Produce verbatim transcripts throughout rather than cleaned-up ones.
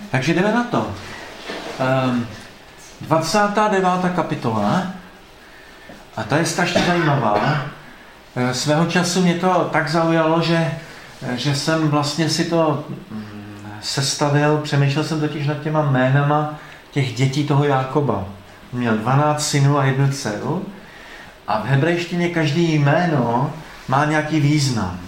Takže jdeme na to. Um, dvacátá devátá kapitola. A ta je strašně zajímavá. Svého času mě to tak zaujalo, že, že jsem vlastně si to sestavil, přemýšlel jsem totiž nad těma jménama těch dětí toho Jákoba. Měl dvanáct synů a jednu dceru a v hebrejštině každý jméno má nějaký význam.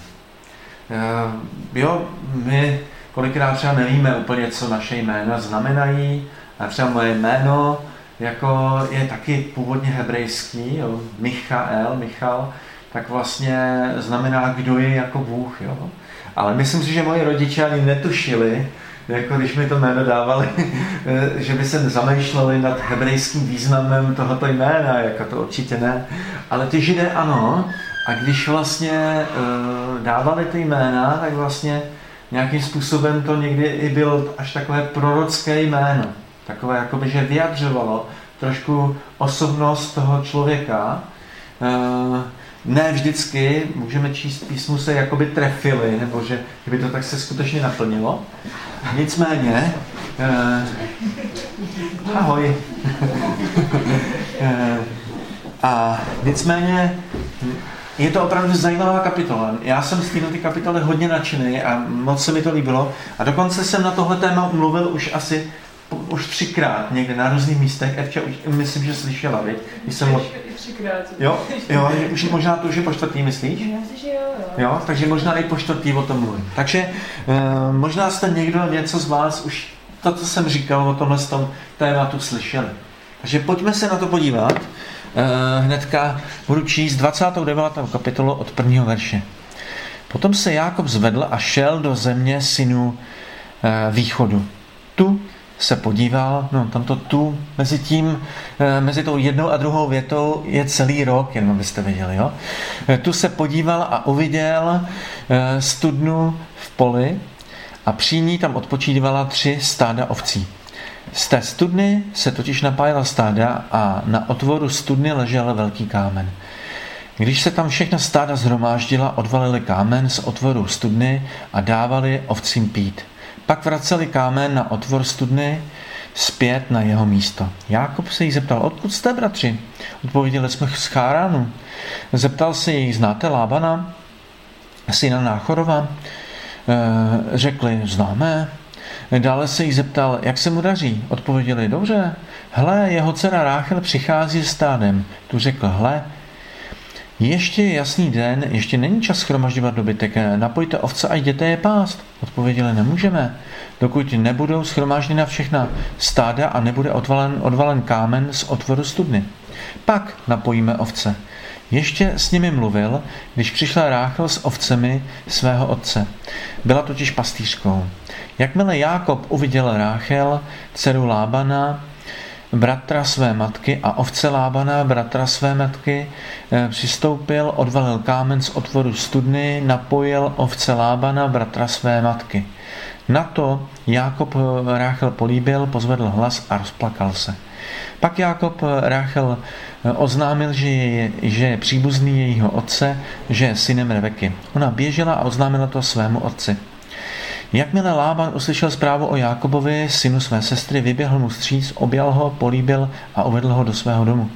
Jo, my kolikrát třeba nevíme úplně, co naše jména znamenají, a třeba moje jméno jako je taky původně hebrejský, jo, Michael, Michal, tak vlastně znamená, kdo je jako Bůh. Jo. Ale myslím si, že moji rodiče ani netušili, jako když mi to jméno dávali, že by se zamýšleli nad hebrejským významem tohoto jména, jako to určitě ne. Ale ty Židé ano, a když vlastně dávali ty jména, tak vlastně nějakým způsobem to někdy i bylo až takové prorocké jméno. Takové, jakoby, že vyjadřovalo trošku osobnost toho člověka. Ne vždycky můžeme číst písmu se jakoby trefili, nebo že by to tak se skutečně naplnilo. Nicméně, ahoj. A nicméně je to opravdu zajímavá kapitola. Já jsem z této kapitoly hodně nadšený a moc se mi to líbilo. A dokonce jsem na tohle téma mluvil už asi už třikrát někde na různých místech. Evča už myslím, že slyšela, viď? Když jsem mo... třikrát. Jo, jo, už možná to už je po čtvrtý, myslíš? Já myslím, že jo, jo. Jo, takže možná i po čtvrtý o tom mluvím. Takže e, možná jste někdo, něco z vás už to, co jsem říkal o tomhle tom tématu slyšeli. Takže pojďme se na to podívat. E, hnedka budu číst dvacátou devátou kapitolu od prvního verše. Potom se Jákob zvedl a šel do země synů e, východu. Tu se podíval, no tamto tu, mezi tím, mezi tou jednou a druhou větou je celý rok, jenom abyste věděli, jo. Tu se podíval a uviděl studnu v poli a při ní tam odpočívala tři stáda ovcí. Z té studny se totiž napájela stáda a na otvoru studny ležel velký kámen. Když se tam všechna stáda shromáždila, odvalili kámen z otvoru studny a dávali ovcím pít. Pak vraceli kámen na otvor studny zpět na jeho místo. Jákob se jí zeptal, odkud jste, bratři? Odpověděli jsme z Cháránu. Zeptal se jí, znáte Lábana, syna Náchorova? E, řekli, známe. Dále se jí zeptal, jak se mu daří? Odpověděli, dobře. Hle, jeho dcera Ráchel přichází s stádem. Tu řekl, hle, ještě je jasný den, ještě není čas shromažďovat dobytek, napojte ovce a jděte je pást. Odpověděli, nemůžeme, dokud nebudou shromážděna všechna stáda a nebude odvalen, odvalen kámen z otvoru studny. Pak napojíme ovce. Ještě s nimi mluvil, když přišla Ráchel s ovcemi svého otce. Byla totiž pastýřkou. Jakmile Jákob uviděl Ráchel, dceru Lábana, bratra své matky a ovce Lábana, bratra své matky, přistoupil, odvalil kámen z otvoru studny, napojil ovce Lábana, bratra své matky. Na to Jákob Ráchel políbil, pozvedl hlas a rozplakal se. Pak Jákob Ráchel oznámil, že je, že je příbuzný jejího otce, že je synem Rebeky. Ona běžela a oznámila to svému otci. Jakmile Lában uslyšel zprávu o Jákobovi, synu své sestry, vyběhl mu vstříc, objal ho, políbil a uvedl ho do svého domu.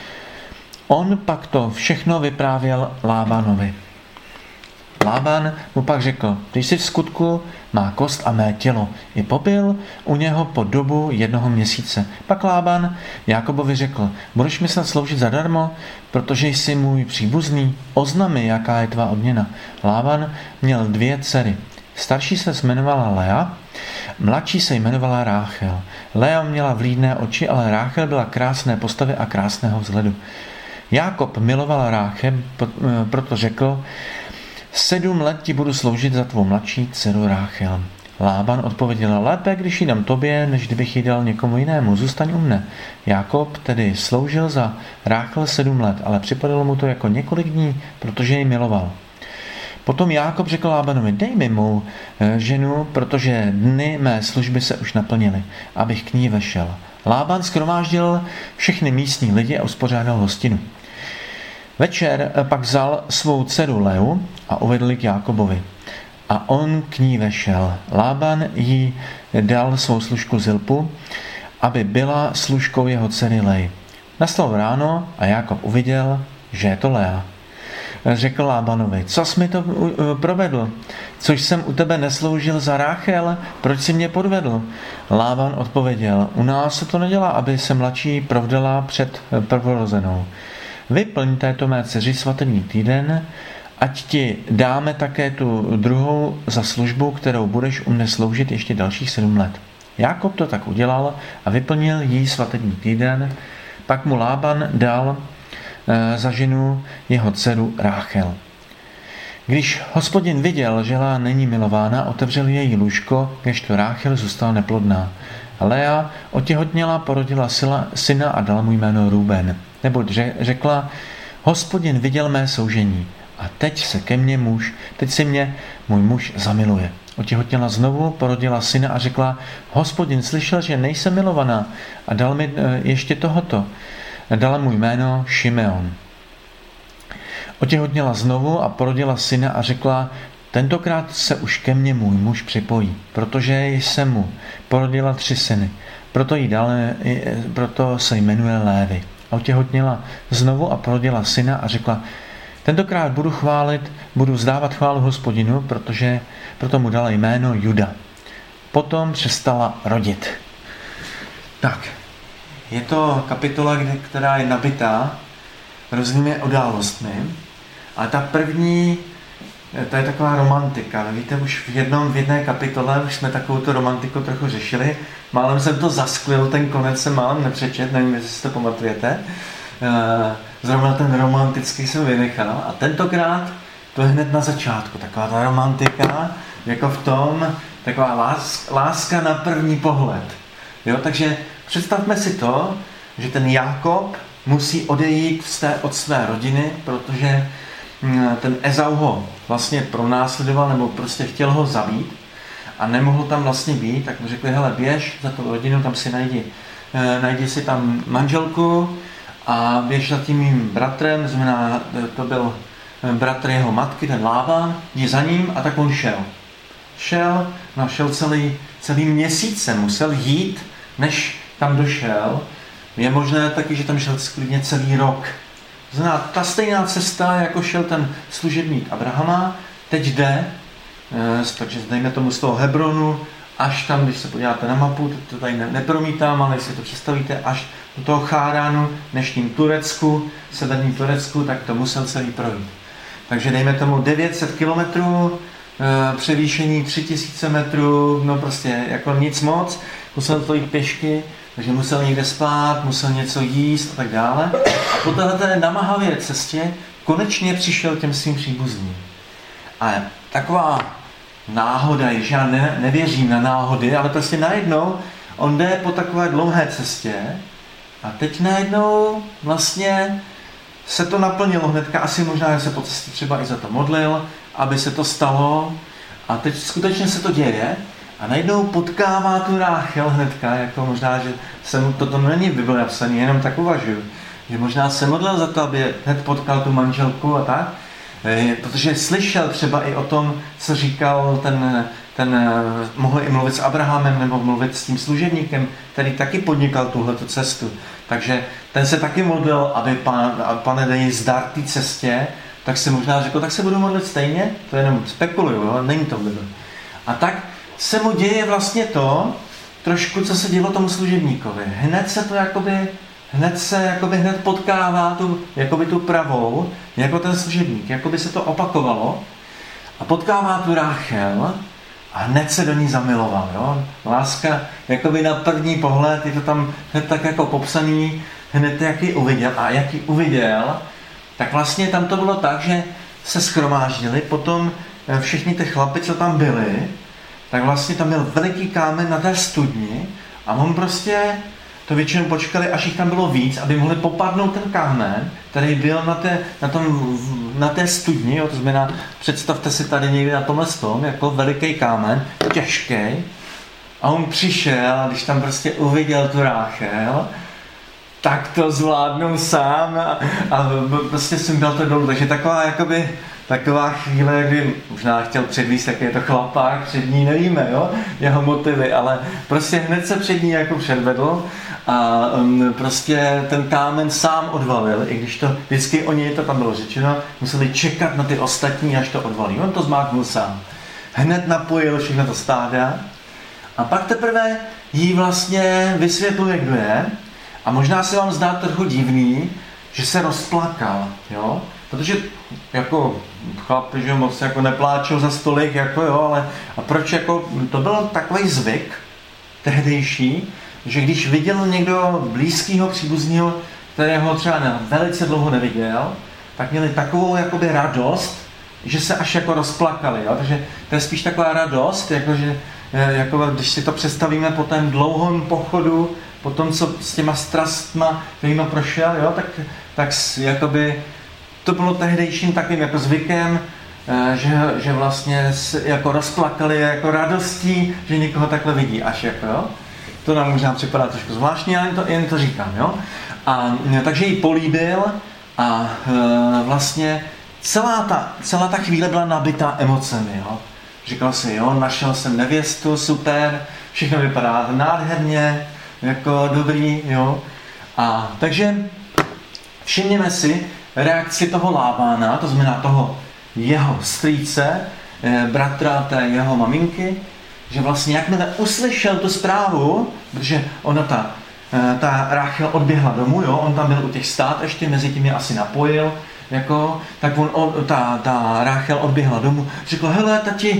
On pak to všechno vyprávěl Lábanovi. Lában mu pak řekl, když jsi v skutku má kost a mé tělo. I pobyl u něho po dobu jednoho měsíce. Pak Lában Jákobovi řekl, budeš mi snad sloužit zadarmo, protože jsi můj příbuzný, oznam mi, jaká je tvá odměna. Lában měl dvě dcery. Starší se jmenovala Lea, mladší se jmenovala Ráchel. Lea měla vlídné oči, ale Ráchel byla krásné postavy a krásného vzhledu. Jákob miloval Ráchel, proto řekl, sedm let ti budu sloužit za tvou mladší dceru Ráchel. Lában odpověděl, lépe, když ji dám tobě, než kdybych ji dal někomu jinému, zůstaň u mne. Jákob tedy sloužil za Ráchel sedm let, ale připadalo mu to jako několik dní, protože ji miloval. Potom Jákob řekl Lábanovi, dej mi mou ženu, protože dny mé služby se už naplnily, abych k ní vešel. Lában shromáždil všechny místní lidi a uspořádal hostinu. Večer pak vzal svou dceru Leu a uvedl ji k Jákobovi. a on k ní vešel. Lában jí dal svou služku Zilpu, aby byla služkou jeho dcery Leji. Nastalo ráno a Jákob uviděl, že je to Lea. Řekl Lábanovi, co jsi mi to provedl? Což jsem u tebe nesloužil za Ráchel? Proč jsi mě podvedl? Lában odpověděl, u nás se to nedělá, aby se mladší provdala před prvorozenou. Vyplň této mé dceři svatební týden, ať ti dáme také tu druhou za službu, kterou budeš u mne sloužit ještě dalších sedm let. Jákob to tak udělal a vyplnil jí svatební týden, pak mu Lában dal e, za ženu jeho dceru Ráchel. Když Hospodin viděl, že Lea není milována, otevřel její lůžko, kdežto Ráchel zůstala neplodná. A Lea otěhotněla, porodila syna a dala mu jméno Rúben. Neboť řekla, Hospodin viděl mé soužení a teď se ke mně muž, teď se mě můj muž zamiluje. Otěhotněla znovu, porodila syna a řekla, Hospodin slyšel, že nejsem milovaná a dal mi ještě tohoto. Dala mu jméno Šimeon. Otěhotněla znovu a porodila syna a řekla, tentokrát se už ke mně můj muž připojí, protože jsem mu porodila tři syny. Proto, jí dal, proto se jmenuje Lévi. A otěhotněla znovu a porodila syna a řekla, tentokrát budu chválit, budu vzdávat chválu Hospodinu, protože proto mu dala jméno Juda. Potom přestala rodit. Tak, je to kapitola, která je nabitá různými událostmi. A ta první, to je taková romantika. Víte, už v, jednom, v jedné kapitole už jsme takovou tu romantiku trochu řešili. Málem jsem to zasklil, ten konec jsem málem nepřečet, nevím, jestli si to pamatujete. Zrovna ten romantický jsem vynechal. A tentokrát to je hned na začátku. Taková ta romantika, jako v tom, taková láska, láska na první pohled. Jo, takže představme si to, že ten Jákob musí odejít z té, od své rodiny, protože ten Ezau ho vlastně pronásledoval nebo prostě chtěl ho zabít a nemohl tam vlastně být, tak mu řekli, hele, běž za tu rodinu, tam si najdi, najdi si tam manželku a běž za tím mým bratrem, znamená, to byl bratr jeho matky, ten Lában, jdi za ním a tak on šel. Šel, no šel celý, celý měsíc, musel jít, než tam došel. Je možné taky, že tam šel sklidně celý rok. Znamená, ta stejná cesta, jako šel ten služebník Abrahama, teď jde, takže dejme tomu z toho Hebronu, až tam, když se podíváte na mapu, to tady nepromítám, ale jestli to představíte, až do toho Cháránu, dnešním Turecku, severním Turecku, tak to musel celý projít. Takže dejme tomu devět set kilometrů, převýšení tři tisíce metrů, no prostě jako nic moc, musel to jít pěšky, takže musel někde spát, musel něco jíst a tak dále. A po této namahavé cestě konečně přišel těm svým příbuzným. A taková náhoda, že já ne, nevěřím na náhody, ale prostě najednou on jde po takové dlouhé cestě a teď najednou vlastně se to naplnilo hnedka, asi možná, že se po cestě třeba i za to modlil, aby se to stalo a teď skutečně se to děje a najednou potkává tu Ráchel hnedka, jako možná, že jsem, toto není v Bibli napsané, jenom tak uvažuji, že možná se modlil za to, aby hned potkal tu manželku a tak, protože slyšel třeba i o tom, co říkal ten, ten mohl i mluvit s Abrahamem nebo mluvit s tím služebníkem, který taky podnikal tuhletu cestu. Takže ten se taky modlil, aby pan, pane dej zdar té cestě, tak si možná řekl, tak se budu modlit stejně, to jenom spekuluju, ale není to v Bibli. A tak se mu děje vlastně to, trošku, co se dělo tomu služebníkovi. Hned se to jakoby, hned se jakoby hned potkává tu, jakoby tu pravou, jako ten služebník, jakoby se to opakovalo a potkává tu Ráchel a hned se do ní zamiloval. Jo? Láska jakoby na první pohled, je to tam hned tak jako popsaný, hned jak ji uviděl a jak ji uviděl, tak vlastně tam to bylo tak, že se shromáždili, potom všichni ty chlapi, co tam byli, tak vlastně tam byl veliký kámen na té studni a on prostě to většinou počkali, až jich tam bylo víc, aby mohli popadnout ten kámen, který byl na té, na tom, na té studni, jo, to znamená, představte si tady někde na tomhle tom, jako veliký kámen, těžký, a on přišel a když tam prostě uviděl tu Ráchel, tak to zvládnul sám a, a prostě jsem dal to dolů. Takže taková jakoby taková chvíle, kdy možná chtěl předvíst, jak je to chlapák, před ní nevíme, jo, jeho motivy, ale prostě hned se před ní jako předvedl a um, prostě ten kámen sám odvalil, i když to vždycky o něj to tam bylo řečeno, museli čekat na ty ostatní, až to odvalí. On to zmáknul sám. Hned napojil všechno to stáda a pak teprve jí vlastně vysvětluje, kdo je a možná se vám zdá trochu divný, že se rozplakal, jo? Protože jako chlap, že moc jako nepláčel za stolik, jako jo, ale a proč jako, to byl takový zvyk tehdejší, že když viděl někdo blízkého příbuzného, kterého třeba ne, velice dlouho neviděl, tak měli takovou jakoby radost, že se až jako rozplakali, jo? Takže to je spíš taková radost, jakože, jako když si to představíme po tom dlouhém pochodu, po tom, co s těma strastma, kterýma prošel, jo? Tak, tak jakoby to bylo tehdejším takovým jako zvykem, že, že vlastně jako rozplakali jako radostí, že někoho takhle vidí až jako, jo? To nám možná připadá trošku zvláštní, ale jen to, jen to říkám, jo? A takže ji políbil a e, vlastně celá ta, celá ta chvíle byla nabitá emocemi, jo? Říkal si, jo, našel jsem nevěstu, super, všechno vypadá nádherně, jako dobrý, jo? A takže všimněme si reakci toho Lábána, to znamená toho jeho strýce, e, bratra té jeho maminky, že vlastně jakmile uslyšel tu zprávu, protože ona ta, ta Ráchel odběhla domů, jo, on tam byl u těch stát ještě, mezi tím je asi napojil, jako, tak on, on, ta, ta Ráchel odběhla domů, řekla, hele tati,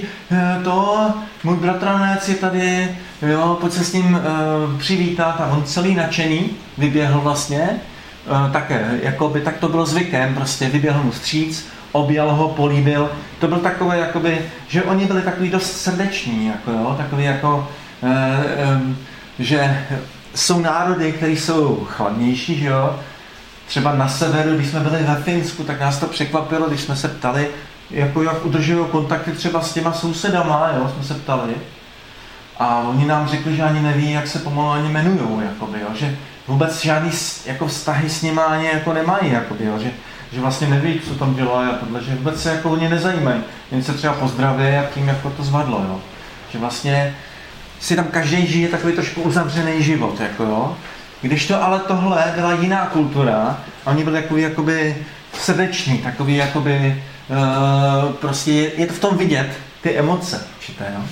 to, můj bratranec je tady, jo, pojď se s ním uh, přivítat a on celý nadšený vyběhl vlastně, uh, také, jako by tak to bylo zvykem, prostě vyběhl mu vstříc, objal ho, políbil. To byl takové, jakoby, že oni byli takový dost srdeční, jako, jo, takový jako, e, e, že jsou národy, které jsou chladnější, že jo. Třeba na severu, když jsme byli ve Finsku, tak nás to překvapilo, když jsme se ptali, jako jak udržují kontakty třeba s těma sousedama, jo, jsme se ptali. A oni nám řekli, že ani neví, jak se pomalu ani jmenujou, jakoby, jo, že vůbec žádný jako vztahy s nimi ani jako nemají, jakoby, jo, že že vlastně neví, co tam dělá a tohle, že vůbec se jako oni nezajímají. Jen se třeba pozdraví a tím jako to zvadlo, jo. Že vlastně si tam každý žije takový trošku uzavřený život, jako jo. Když to ale tohle byla jiná kultura, a oni byli takový jakoby srdeční, takový jakoby, uh, prostě je, je to v tom vidět, ty emoce určité, jo.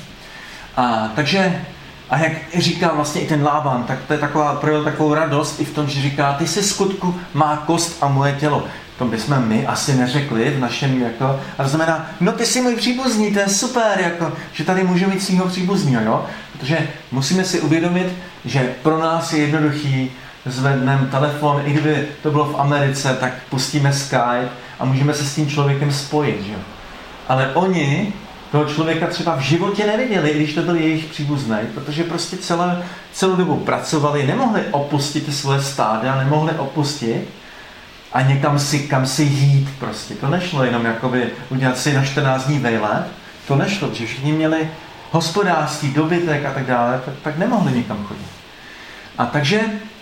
A takže, a jak říká vlastně i ten Lában, tak to je taková, projel takovou radost i v tom, že říká, ty jsi skutku má kost a moje tělo. To bychom my asi neřekli v našem, jako, a to znamená, no ty jsi můj příbuzný, to je super, jako, že tady můžu mít svýho příbuzního, jo? Protože musíme si uvědomit, že pro nás je jednoduchý, zvedneme telefon, i kdyby to bylo v Americe, tak pustíme Skype a můžeme se s tím člověkem spojit, jo? Ale oni toho člověka třeba v životě neviděli, i když to byl jejich příbuzný, protože prostě celé, celou dobu pracovali, nemohli opustit svoje stáda, nemohli opustit a někam si, kam si jít prostě. To nešlo jenom jakoby udělat si na čtrnáct dní vejlet, to nešlo, protože všichni měli hospodářský dobytek a tak dále, tak, tak nemohli nikam chodit. A takže,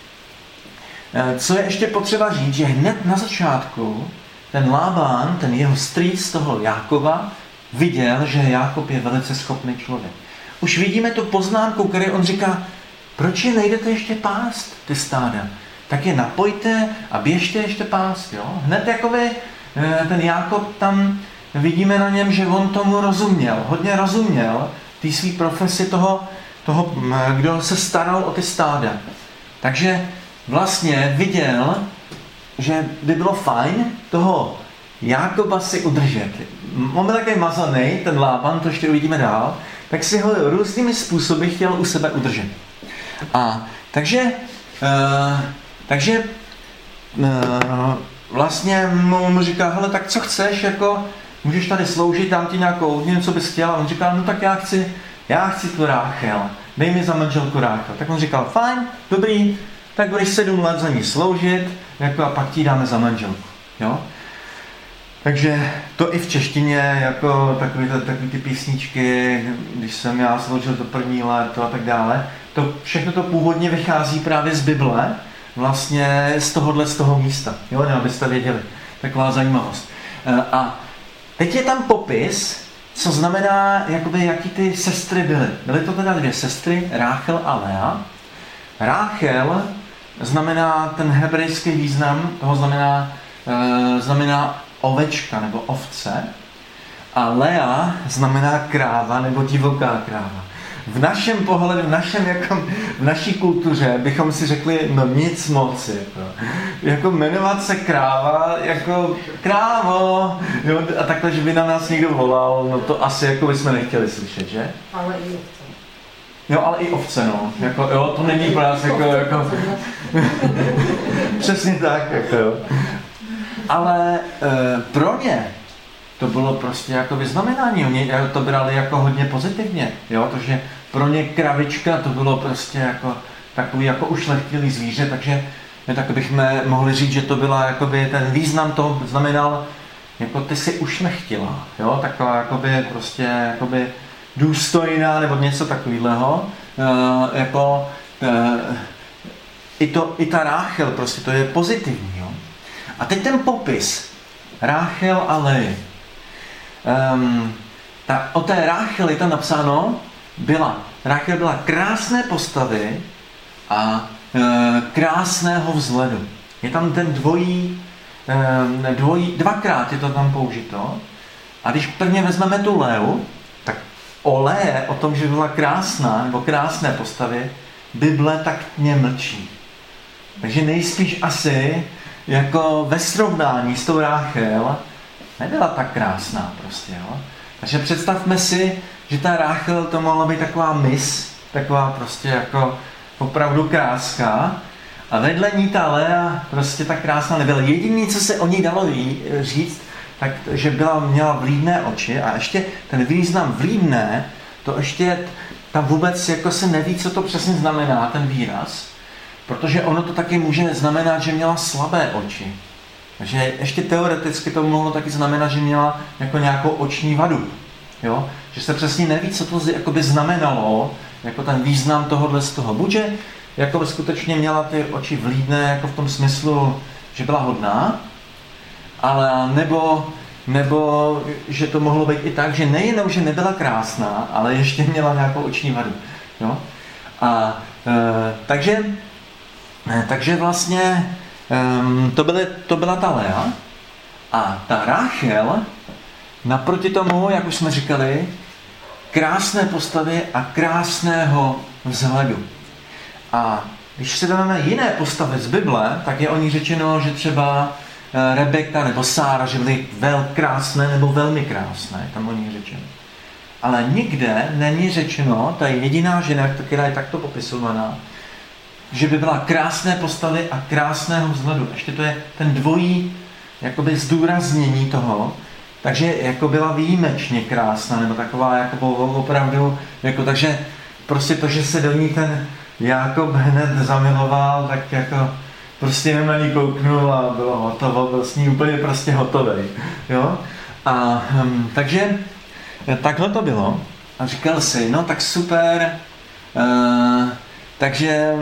co je ještě potřeba říct, že hned na začátku ten Lában, ten jeho strýc toho Jákoba, viděl, že Jákob je velice schopný člověk. Už vidíme tu poznámku, který on říká, proč je nejdete ještě pást, ty stáda? Tak je napojte a běžte ještě pást, jo? Hned jakoby ten Jákob tam vidíme na něm, že on tomu rozuměl, hodně rozuměl té svý profesi toho, toho, kdo se staral o ty stáda. Takže vlastně viděl, že by bylo fajn toho Jákoba si udržet. On byl takový mazaný, ten Lában, to ještě uvidíme dál, tak si ho různými způsoby chtěl u sebe udržet. A takže, uh, takže uh, vlastně mu říká, hele, tak co chceš, jako, můžeš tady sloužit, dám ti nějakou, něco bys chtěl. A on říká, no tak já chci, já chci tu Ráchel, dej mi za manželku Ráchel. Tak on říkal, fajn, dobrý, tak budeš sedm let za ní sloužit, jako, a pak ti dáme za manželku, jo. Takže to i v češtině, jako takový, takový ty písničky, když jsem já sloužil to první léto a tak dále, to všechno to původně vychází právě z Bible, vlastně z tohohle, z toho místa, jo, ne, abyste věděli, taková zajímavost. A teď je tam popis, co znamená, jakoby, jaký ty sestry byly. Byly to teda dvě sestry, Ráchel a Lea. Ráchel znamená, ten hebrejský význam, toho znamená, e, znamená ovečka nebo ovce. A Lea znamená kráva nebo divoká kráva. V našem pohledu, v, našem, jako, v naší kultuře bychom si řekli, no nic moc. Jako, jako jmenovat se kráva, jako krávo, jo, a takhle, že by na nás někdo volal, no to asi jako bychom nechtěli slyšet, že? Ale i ovce. Jo, ale i ovce, no. Jako, jo, to není pro nás jako... jako přesně tak, jako jo. Ale e, pro ně to bylo prostě jako vyznamenání. Oni to brali jako hodně pozitivně, jo, protože pro ně kravička to bylo prostě jako takový jako ušlechtilý zvíře, takže tak bychom mohli říct, že to byla jakoby ten význam toho znamenal, jako ty si ušlechtila, jo, taková jakoby prostě jakoby důstojná nebo něco takového, e, jako e, i, to, i ta Ráchel prostě to je pozitivní, jo. A teď ten popis Ráchel a Lea. Um, ta, o té Ráchel je tam napsáno, byla, Ráchel byla krásné postavy a e, krásného vzhledu. Je tam ten dvojí, e, dvojí, dvakrát je to tam použito. A když prvně vezmeme tu Leu, tak o Lea, o tom, že byla krásná nebo krásné postavy, Bible taktně mlčí. Takže nejspíš asi jako ve srovnání s tou Ráchel nebyla tak krásná prostě, jo. Takže představme si, že ta Ráchel to mohla být taková mis, taková prostě jako opravdu kráska a vedle ní ta Lea prostě tak krásná nebyla. Jediné, co se o ní dalo říct, tak, že byla, měla vlídné oči a ještě ten význam vlídné, to ještě tam vůbec jako se neví, co to přesně znamená, ten výraz, protože ono to taky může znamenat, že měla slabé oči. Takže ještě teoreticky to mohlo taky znamenat, že měla jako nějakou oční vadu. Jo? Že se přesně neví, co to jakoby znamenalo, jako ten význam tohohle z toho. Buď, že jako skutečně měla ty oči vlídné jako v tom smyslu, že byla hodná, ale nebo, nebo že to mohlo být i tak, že nejenom, že nebyla krásná, ale ještě měla nějakou oční vadu. Jo? A e, takže, e, takže vlastně Um, to, byly, to byla ta Lea a ta Ráchel naproti tomu, jak už jsme říkali, krásné postavy a krásného vzhledu. A když si vezmeme jiné postavy z Bible, tak je o ní řečeno, že třeba Rebeka nebo Sára, že byly vel krásné nebo velmi krásné, tam o ní řečeno. Ale nikde není řečeno, ta je jediná žena, která je takto popisovaná, že by byla krásné postavy a krásného vzhledu. Ještě to je ten dvojí jakoby zdůraznění toho, takže jako byla výjimečně krásná, nebo taková jako opravdu, jako takže prostě to, že se do ní ten Jákob hned zamiloval, tak jako prostě jen na ní kouknul a bylo hotovo, byl s ní úplně prostě hotovej. Jo? A um, takže takhle to bylo. A říkal si, no tak super, uh, takže,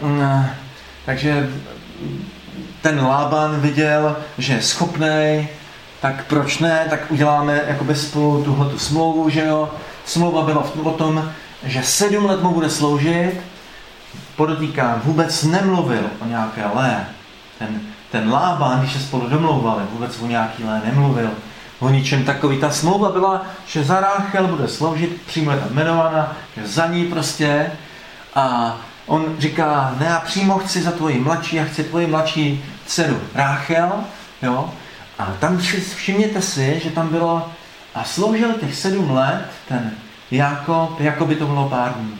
takže ten Lában viděl, že je schopnej, tak proč ne, tak uděláme jakoby spolu tuhletu smlouvu, že jo. Smlouva byla o tom, že sedm let mu bude sloužit, podotýkám, vůbec nemluvil o nějaké Lé. Ten, ten Lában, když se spolu domlouvali, vůbec o nějaký Lé nemluvil. O ničem takový. Ta smlouva byla, že za Ráchel bude sloužit, přímo je tam jmenovaná, že za ní prostě. A on říká, ne, já přímo chci za tvoji mladší, já chci tvoji mladší dceru Ráchel, jo. A tam všimněte si, že tam bylo, a sloužil těch sedm let ten Jákob, jako by to bylo pár dní.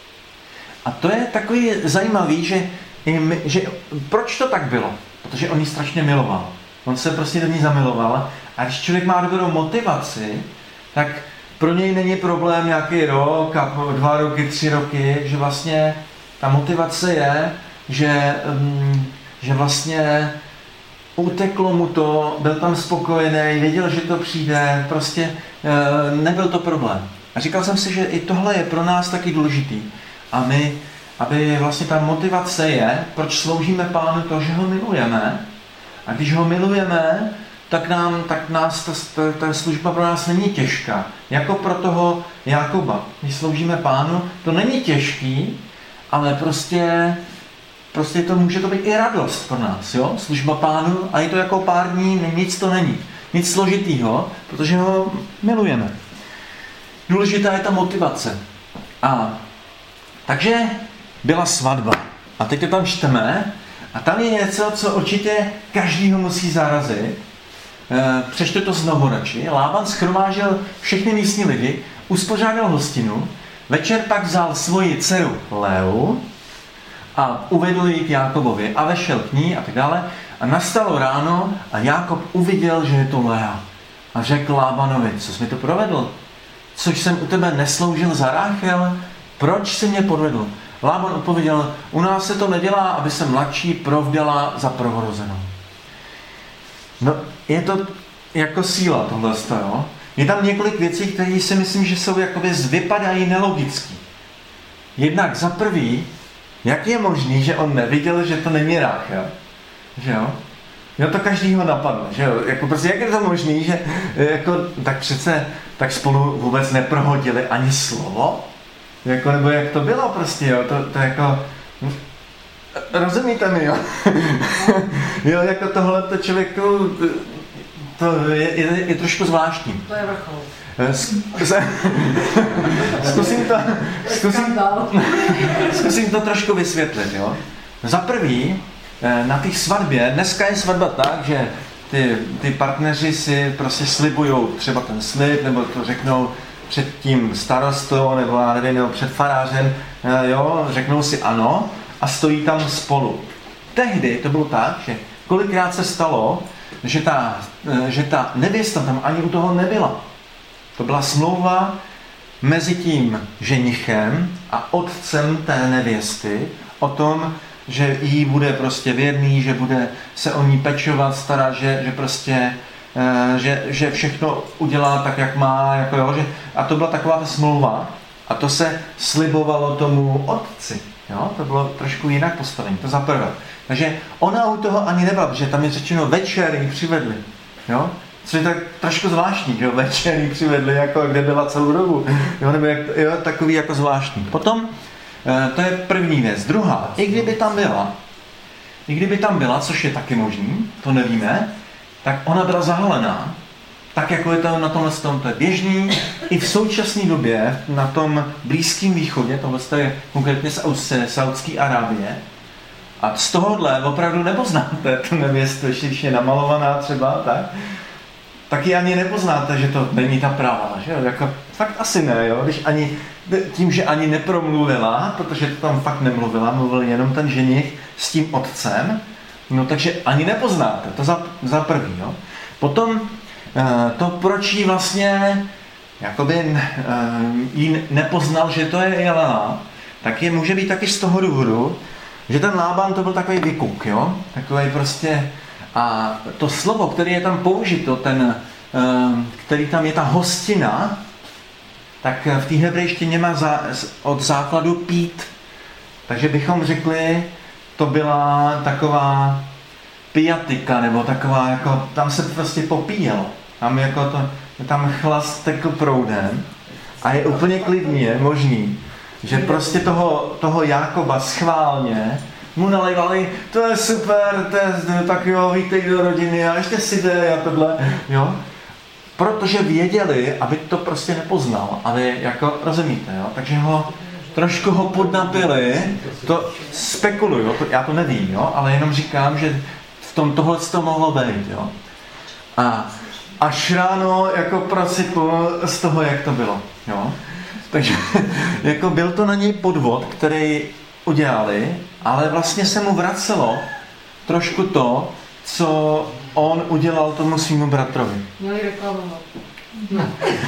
A to je takový zajímavý, že, že proč to tak bylo? Protože on ji strašně miloval. On se prostě do ní zamiloval. A když člověk má dobrou motivaci, tak pro něj není problém nějaký rok a dva roky, tři roky, že vlastně ta motivace je, že, že vlastně uteklo mu to, byl tam spokojený, věděl, že to přijde, prostě nebyl to problém. A říkal jsem si, že i tohle je pro nás taky důležitý. A my, aby vlastně ta motivace je, proč sloužíme Pánu, to, že ho milujeme. A když ho milujeme, tak, nám, tak nás ta, ta, ta služba pro nás není těžká. Jako pro toho Jákoba. My sloužíme Pánu, to není těžký, ale prostě, prostě to může to být i radost pro nás. Jo? Služba Pánu a je to jako pár dní, nic to není. Nic složitýho, protože ho milujeme. Důležitá je ta motivace. A takže byla svatba. A teď to tam čteme. A tam je něco, co určitě každýho musí zarazit. E, přečtu to znovu radši. Lában shromážil všechny místní lidi, uspořádal hostinu, večer pak vzal svoji dceru Leu a uvedl ji k Jákobovi a vešel k ní a tak dále. A nastalo ráno a Jákob uviděl, že je to Lea. A řekl Lábanovi, co jsi mi to provedl? Což jsem u tebe nesloužil za Ráchel? Proč jsi mě podvedl? Lában odpověděl, u nás se to nedělá, aby se mladší provdala za prvorozenou. No, je to jako síla tohle, jo? Je tam několik věcí, které si myslím, že jsou jakoby vypadají nelogicky. Jednak za prvý, jak je možný, že on neviděl, že to není Ráchel? Že jo? Jo, to každýho napadne, že jo? Jako prostě jak je to možný, že jako, tak přece tak spolu vůbec neprohodili ani slovo? Jako, nebo jak to bylo prostě, jo? To, to jako... Rozumíte mi, jo? Jo, jako tohle to člověku... To je, je, je trošku zvláštní. To je vrchol. Zkusím to, zkusím, zkusím to trošku vysvětlit, jo? Za prvý, na té svatbě, dneska je svatba tak, že ty, ty partneři si prostě slibujou třeba ten slib, nebo to řeknou před tím starostou, nebo já nevím, nebo před farářem, jo, řeknou si ano a stojí tam spolu. Tehdy to bylo tak, že kolikrát se stalo, že ta, že ta nevěsta tam ani u toho nebyla. To byla smlouva mezi tím ženichem a otcem té nevěsty o tom, že jí bude prostě věrný, že bude se o ní pečovat, starat, že, že prostě že, že všechno udělá tak, jak má. Jako jo, že, a to byla taková ta smlouva a to se slibovalo tomu otci. Jo? To bylo trošku jinak postavení, to za prvé. Takže ona u toho ani nebyla, protože tam je řečeno večer ji přivedli. Jo? Což je tak trošku zvláštní, že jo? Večer ji přivedli, jako kde byla celou dobu. Jo? Nebo jak, jo? Takový jako zvláštní. Potom, to je první věc. Druhá, i kdyby tam byla, i kdyby tam byla, což je taky možný, to nevíme, tak ona byla zahalená, tak jako je to na tomhle tom, to je běžný, i v současné době na tom Blízkém východě, tohle je konkrétně z Saudské Arábie, a z tohohle opravdu nepoznáte tu nevěstu, ještě když je namalovaná třeba, tak, tak ji ani nepoznáte, že to není ta pravá, že jo, jako, fakt asi ne, jo, když ani, tím, že ani nepromluvila, protože to tam fakt nemluvila, mluvil jenom ten ženich s tím otcem, no takže ani nepoznáte, to za, za první, jo. Potom to, proč jí vlastně jakoby jí nepoznal, že to je Jelena, tak je může být taky z toho důvodu, že ten Lában to byl takový vykuk, jo, takový prostě, a to slovo, které je tam použito, ten, který tam je ta hostina, tak v té hebrejštině má za, od základu pít, takže bychom řekli, to byla taková pijatika, nebo taková, jako, tam se prostě popíjelo. Tam, jako to, tam chlast tekl proudem a je úplně klidný, je možný, že prostě toho, toho Jákoba schválně mu nalejvali, to je super, to je, tak jo, vítej do rodiny a ještě si jde a tohle, jo. Protože věděli, aby to prostě nepoznal, aby, jako, rozumíte, jo, takže ho trošku ho podnapili, to spekuluju, to, já to nevím, jo, ale jenom říkám, že v tom tohle to mohlo být, jo. A až ráno jako prosypl z toho, jak to bylo, jo. Takže jako byl to na něj podvod, který udělali, ale vlastně se mu vracelo trošku to, co on udělal tomu svýmu bratrovi. Měli reklamovat. No.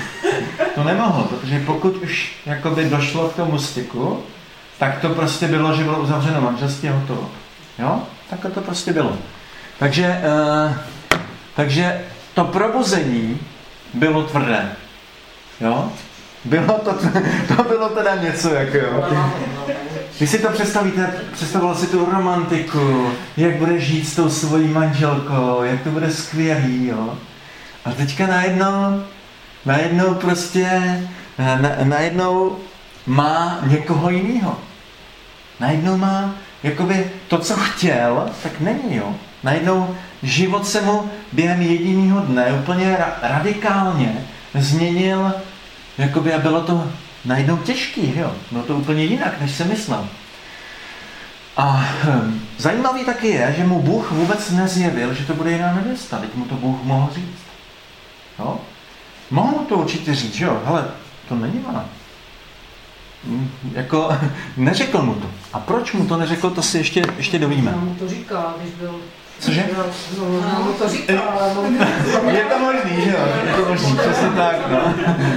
To nemohl, protože pokud už jakoby došlo k tomu styku, tak to prostě bylo, že bylo uzavřeno manželství a hotovo. Jo? Takhle to prostě bylo. Takže, uh, takže to probuzení bylo tvrdé. Jo? Bylo to, to bylo teda něco, jako jo. Vy si to představíte, představoval si tu romantiku, jak bude žít s tou svojí manželkou, jak to bude skvělý, jo. A teďka najednou, najednou prostě, na, najednou má někoho jiného. Najednou má, jakoby to, co chtěl, tak není, jo. Najednou život se mu během jediného dne úplně ra- radikálně změnil, jakoby a bylo to najednou těžký, jo. Bylo to úplně jinak, než jsem myslel. A hm, zajímavý taky je, že mu Bůh vůbec nezjevil, že to bude jiná nevěsta. Teď mu to Bůh mohl říct. Jo? Mohl mu to určitě říct, že jo, hele, to není ona. Hm, jako, neřekl mu to. A proč mu to neřekl, to si ještě, ještě dovíme. No, mu to říkal, když byl... Cože? No, no, mu to říkal, no. Je to možný, že jo? Je to možný, přesně tak, no.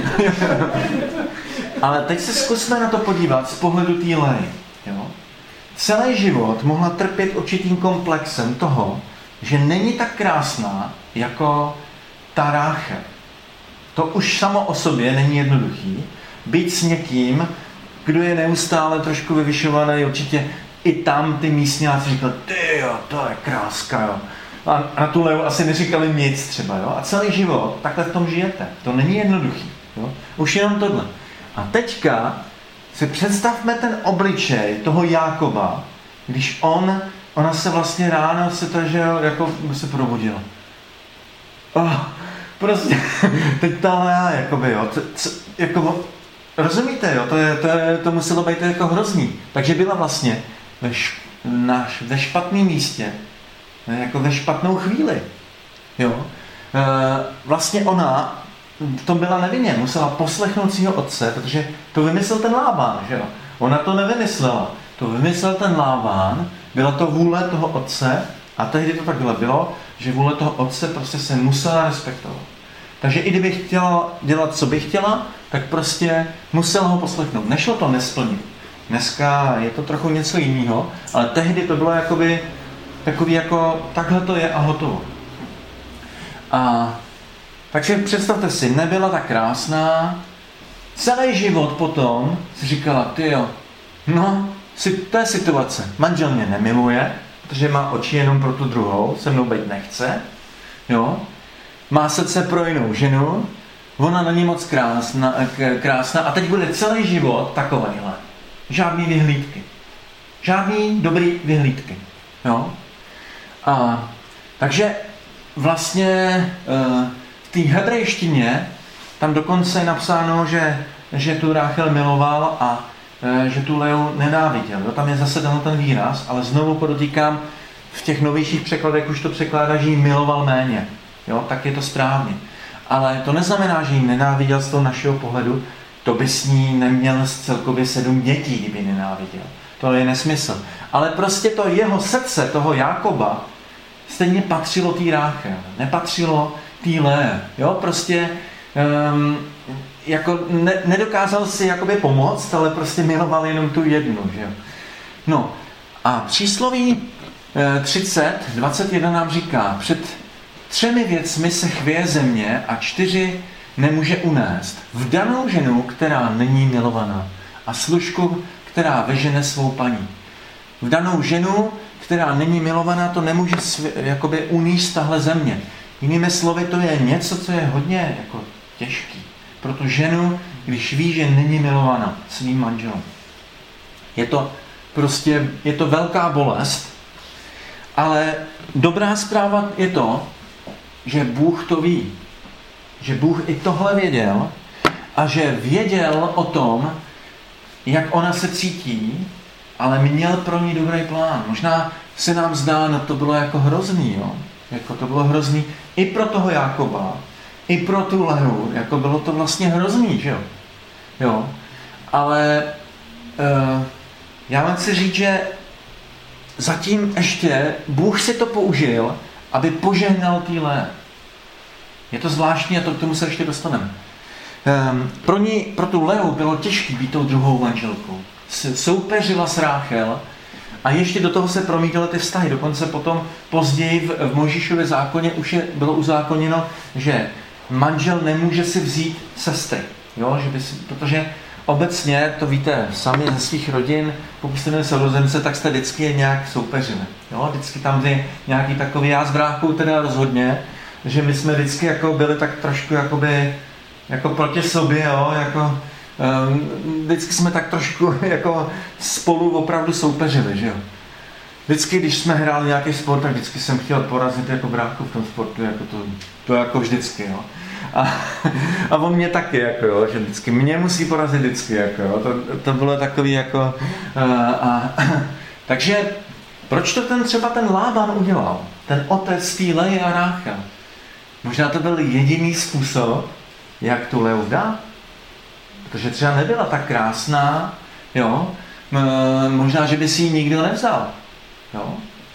Ale teď se zkusme na to podívat z pohledu té Leji, jo? Celý život mohla trpět určitým komplexem toho, že není tak krásná jako ta Ráchel. To už samo o sobě není jednoduchý. Být s někým, kdo je neustále trošku vyvyšovaný, určitě i tam ty místňáci říkali, ty jo, to je kráska, jo. A na tu Leu asi neříkali nic třeba, jo. A celý život takhle v tom žijete. To není jednoduchý, jo. Už jenom tohle. A teďka si představme ten obličej toho Jákoba, když on, ona se vlastně ráno se to, že jo, jako se probudila. Oh, prostě, teď ta Lea, jakoby, jo, to, co, jako, rozumíte, jo, to, je, to, je, to muselo být jako hrozný. Takže byla vlastně ve, š, na, ve špatném místě, jako ve špatnou chvíli, jo. E, vlastně ona v tom byla nevinně, musela poslechnout svého otce, protože to vymyslel ten Láván, že jo. Ona to nevymyslela, to vymyslel ten Láván, byla to vůle toho otce a tehdy to takhle bylo, že vůle toho otce prostě se musela respektovat. Takže i kdyby chtěla dělat, co by chtěla, tak prostě musela ho poslechnout. Nešlo to nesplnit. Dneska je to trochu něco jiného, ale tehdy to bylo jakoby, takový jako, takhle to je a hotovo. A takže představte si, nebyla tak krásná, celý život potom si říkala, tyjo, no, to je situace. Manžel mě nemiluje, protože má oči jenom pro tu druhou, se mnou být nechce, jo. Má srdce pro jinou ženu, ona není moc krásná, krásná a teď bude celý život takovejhle. Žádný vyhlídky. Žádný dobrý vyhlídky. Jo? A, takže vlastně v té hebrejštině tam dokonce je napsáno, že, že tu Ráchel miloval a že tu Leu nenáviděl. Jo? Tam je zase ten výraz, ale znovu podotýkám, v těch novějších překladech už to překládá, že jí miloval méně. Jo? Tak je to správně. Ale to neznamená, že jí nenáviděl z toho našeho pohledu, to by s ní neměl celkově sedm dětí, kdyby nenáviděl. To je nesmysl. Ale prostě to jeho srdce, toho Jákoba, stejně patřilo té Ráchel. Nepatřilo té Lé. Jo, prostě um, jako ne, nedokázal si jakoby pomoct, ale prostě miloval jenom tu jednu. Že jo? No a přísloví třicet, dvacet jedna nám říká, před třemi věcmi se chvěje země a čtyři nemůže unést. Vdanou ženu, která není milovaná a služku, která vežene svou paní. Vdanou ženu, která není milovaná, to nemůže svě, jakoby uníst tahle země. Jinými slovy, to je něco, co je hodně jako těžký. Pro tu ženu, když ví, že není milovaná svým manželem. Je to prostě, je to velká bolest, ale dobrá zpráva je to, že Bůh to ví. Že Bůh i tohle věděl a že věděl o tom, jak ona se cítí, ale měl pro ní dobrý plán. Možná se nám zdá, no to bylo jako hrozný, jo? Jako to bylo hrozný i pro toho Jákoba, i pro tu Leu, jako bylo to vlastně hrozný, že jo? Jo. Ale uh, já vám chci říct, že zatím ještě Bůh si to použil, aby požehnal té Lé. Je to zvláštní a to k tomu se ještě dostaneme. Um, pro, ní, pro tu Leu bylo těžké být tou druhou manželkou. Soupeřila s Ráchel a ještě do toho se promítaly ty vztahy. Dokonce potom později v, v Mojžíšově zákoně už je, bylo uzákoněno, že manžel nemůže si vzít sestry. Jo? Že by si, protože obecně, to víte sami ze svých rodin, pokud jste měli sourozence, tak jste vždycky nějak soupeřili. Jo? Vždycky tam byli nějaký takový, já s bráchou teda rozhodně, že my jsme vždycky jako byli tak trošku jakoby, jako proti sobě, jo? Jako, um, vždycky jsme tak trošku jako spolu opravdu soupeřili, že jo. Vždycky, když jsme hráli nějaký sport, tak vždycky jsem chtěl porazit jako bráchu v tom sportu, jako to, to jako vždycky, jo. A, a on mě taky, jako jo, že vždycky mě musí porazit vždycky, jako jo. To, to bylo takový jako... A, a, takže proč to ten třeba ten Lában udělal? Ten otec té Leji a Ráchel. Možná to byl jediný způsob, jak tu Leu dát. Protože třeba nebyla tak krásná, jo. Možná, že by si ji nikdo nevzal. Jo?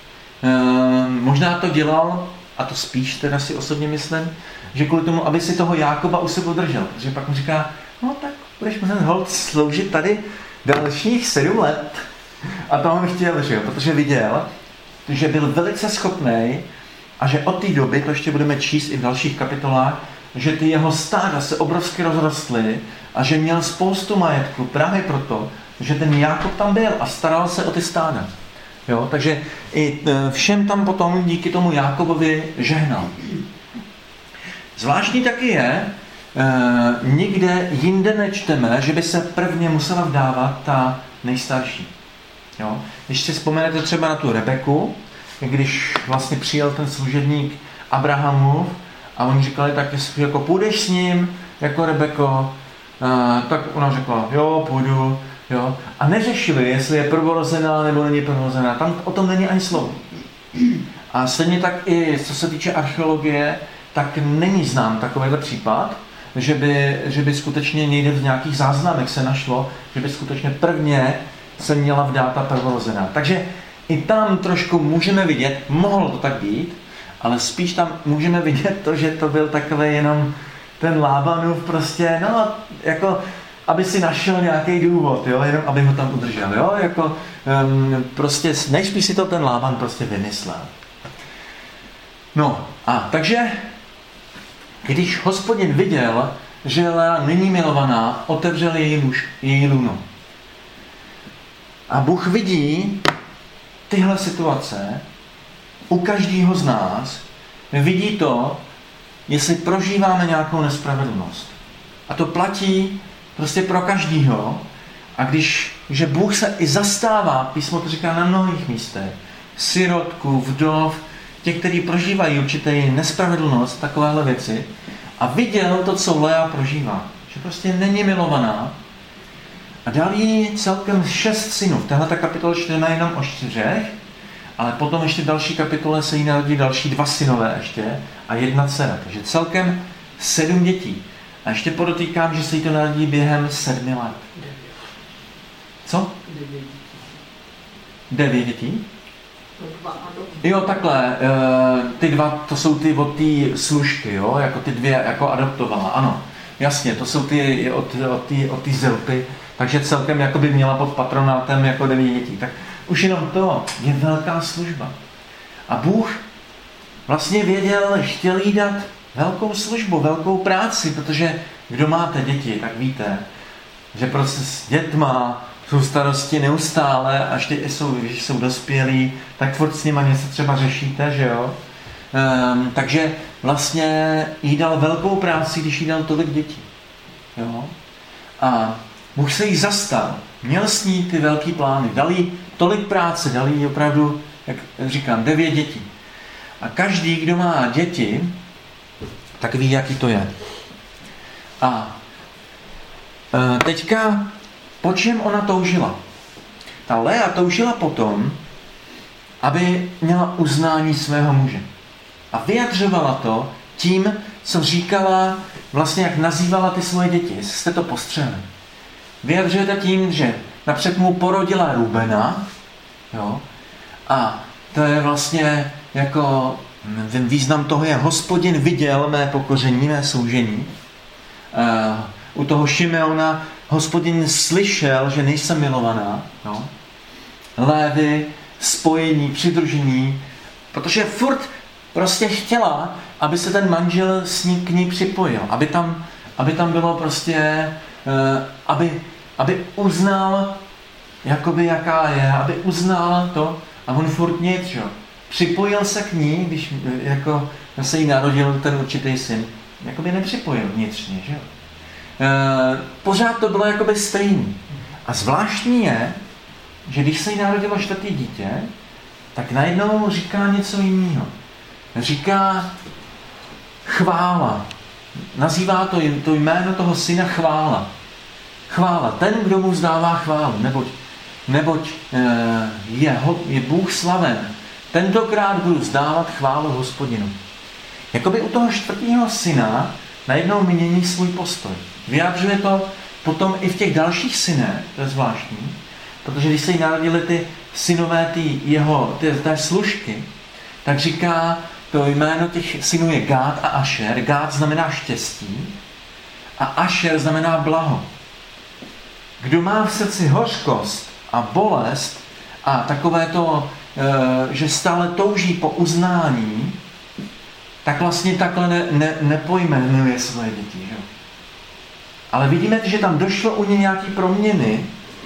E, možná to dělal, a to spíš teda si osobně myslím, že kvůli tomu, aby si toho Jákoba u sebe držel. Protože pak mu říká, no tak budeš muset holt sloužit tady dalších sedm let. A to on chtěl, že jo? Protože viděl, že byl velice schopný a že od té doby, to ještě budeme číst i v dalších kapitolách, že ty jeho stáda se obrovsky rozrostly a že měl spoustu majetku právě proto, že ten Jákob tam byl a staral se o ty stáda. Jo, takže i všem tam potom díky tomu Jákobovi žehnal. Zvláštní taky je, e, nikde jinde nečteme, že by se prvně musela vdávat ta nejstarší. Jo? Když si vzpomenete třeba na tu Rebeku, když vlastně přijel ten služebník Abrahamu a oni říkali, tak jestli jako půjdeš s ním, jako Rebeko, e, tak ona řekla, jo, půjdu. Jo? A neřešili, jestli je prvorozená nebo není prvorozená. Tam o tom není ani slovo. A stejně tak i co se týče archeologie, tak není znám takovýhle případ, že by, že by skutečně někde v nějakých záznamech se našlo, že by skutečně prvně se měla vdát ta prvorozená. Takže i tam trošku můžeme vidět, mohlo to tak být, ale spíš tam můžeme vidět to, že to byl takový jenom ten Lábanův prostě, no jako aby si našel nějaký důvod, jo, jenom aby ho tam udržel, jo, jako um, prostě nejspíš si to ten Lában prostě vymyslel. No a takže, když Hospodin viděl, že Lea není milovaná, otevřel její, muž, její lůno. A Bůh vidí tyhle situace u každého z nás, vidí to, jestli prožíváme nějakou nespravedlnost. A to platí prostě pro každýho. A když, že Bůh se i zastává, písmo to říká na mnohých místech, sirotku, vdov, těch, kteří prožívají určitě nespravedlnost, takovéhle věci, a viděl to, co Lea prožívá. Že prostě není milovaná. A dal jí celkem šest synů. V téhle kapitole čteme jenom o čtyřech, ale potom ještě v další kapitole se jí narodí další dva synové ještě a jedna dcera. Takže celkem sedm dětí. A ještě podotýkám, že se jí to narodí během sedmi let. Co? Devět dětí? Jo, takhle. Ty dva, to jsou ty od té služky, jo? Jako ty dvě, jako adoptovala, ano. Jasně, to jsou ty od, od té od Zilpy, takže celkem jako by měla pod patronátem jako devět dětí. Tak už jenom to je velká služba. A Bůh vlastně věděl, chtěl jí dát velkou službu, velkou práci, protože kdo máte děti, tak víte, že prostě s dětma jsou starosti neustále, až teď jsou, když jsou dospělí, tak furt s nima něco třeba řešíte, že jo? Um, takže vlastně jí dal velkou práci, když jí dal tolik dětí. Jo? A Bůh se jí zastal, měl s ní ty velký plány, dal jí tolik práce, dal jí opravdu, jak říkám, devět dětí. A každý, kdo má děti, tak ví, jaký to je. A e, teďka, po čem ona toužila? Ta Lea toužila potom, aby měla uznání svého muže. A vyjadřovala to tím, co říkala, vlastně jak nazývala ty svoje děti. Jestli jste to postřehli. Vyjadřuje to tím, že napřed mu porodila Rubena, jo, a to je vlastně jako význam toho je, Hospodin viděl mé pokoření, mé soužení. Uh, u toho Šimeona Hospodin slyšel, že nejsem milovaná. No. Lévy, spojení, přidružení, protože furt prostě chtěla, aby se ten manžel s ní, k ní připojil, aby tam, aby tam bylo prostě, uh, aby aby uznal, jakoby jaká je, aby uznal to a on furt nic, jo. Připojil se k ní, když jako se jí narodil ten určitý syn, jakoby nepřipojil vnitřně, že jo. E, pořád to bylo jakoby stejný. A zvláštní je, že když se jí narodilo čtvrtý dítě, tak najednou říká něco jiného. Říká chvála. Nazývá to, to jméno toho syna chvála. Chvála. Ten, kdo mu vzdává chválu. Neboť, neboť je, je Bůh slaven. Tentokrát budu vzdávat chválu Hospodinu. Jakoby u toho čtvrtého syna najednou mění svůj postoj. Vyjádřuje to potom i v těch dalších synech, to je zvláštní, protože když se jí narodili ty synové ty jeho, ty, té služky, tak říká, to jméno těch synů je Gád a Ašer. Gád znamená štěstí a Ašer znamená blaho. Kdo má v srdci hořkost a bolest a takové to, že stále touží po uznání, tak vlastně takhle ne, ne, nepojmenuje své děti. Že? Ale vidíme, že tam došlo u něj nějaké proměny.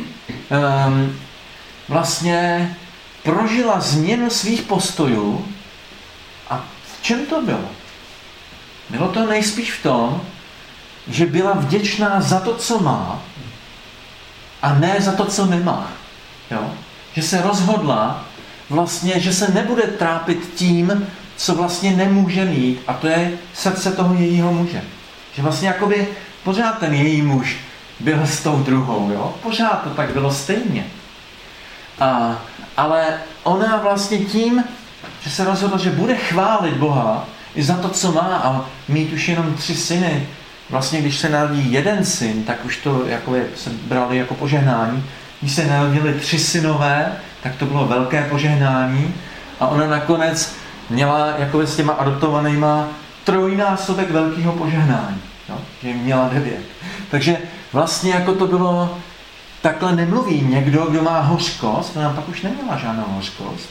Um, vlastně prožila změnu svých postojů. A v čem to bylo? Bylo to nejspíš v tom, že byla vděčná za to, co má, a ne za to, co nemá. Jo? Že se rozhodla vlastně, že se nebude trápit tím, co vlastně nemůže mít, a to je srdce toho jejího muže. Že vlastně jakoby pořád ten její muž byl s tou druhou, jo? Pořád to tak bylo stejně. A, ale ona vlastně tím, že se rozhodla, že bude chválit Boha i za to, co má, a mít už jenom tři syny, vlastně když se narodí jeden syn, tak už to jako je, se brali jako požehnání. Když se narodili tři synové, tak to bylo velké požehnání a ona nakonec měla jako s těma adoptovanýma trojnásobek velkého požehnání. Jo? Že měla devět. Takže vlastně jako to bylo, takhle nemluví někdo, kdo má hořkost, ona pak už neměla žádnou hořkost,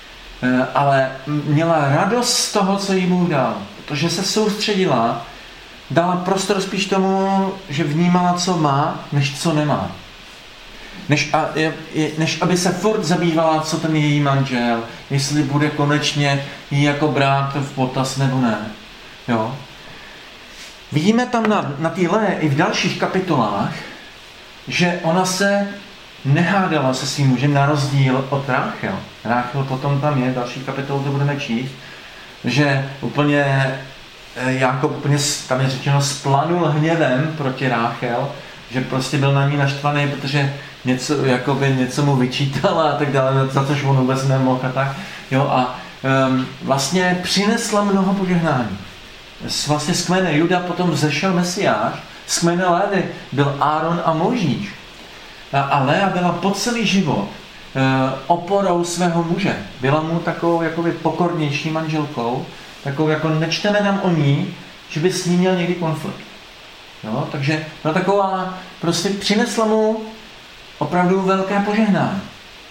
ale měla radost z toho, co jí Bůh dal. Protože se soustředila, dala prostor spíš tomu, že vnímala, co má, než co nemá. Než, a, je, než aby se furt zabývala, co ten její manžel, jestli bude konečně jí jako brát v potaz nebo ne. Jo? Vidíme tam na, na té Lé i v dalších kapitolách, že ona se nehádala se svým mužem na rozdíl od Ráchel. Ráchel potom tam je, další kapitolu to budeme číst, že úplně Jákob úplně, tam je řečeno, splanul hněvem proti Ráchel, že prostě byl na ní naštvaný, protože něco, jakoby něco mu vyčítala a tak dále, za což on vůbec nemohl a tak. Jo, a um, vlastně přinesla mnoho požehnání. Vlastně z kmene Juda potom vzešel Mesiáš, z kmene Lévy byl Áron a Mojžíš. A, a Lea byla po celý život uh, oporou svého muže. Byla mu takovou jakoby pokornější manželkou, takovou jako nečteme nám o ní, že by s ní měl někdy konflikt. Jo? Takže byla taková, prostě přinesla mu opravdu velké požehnání.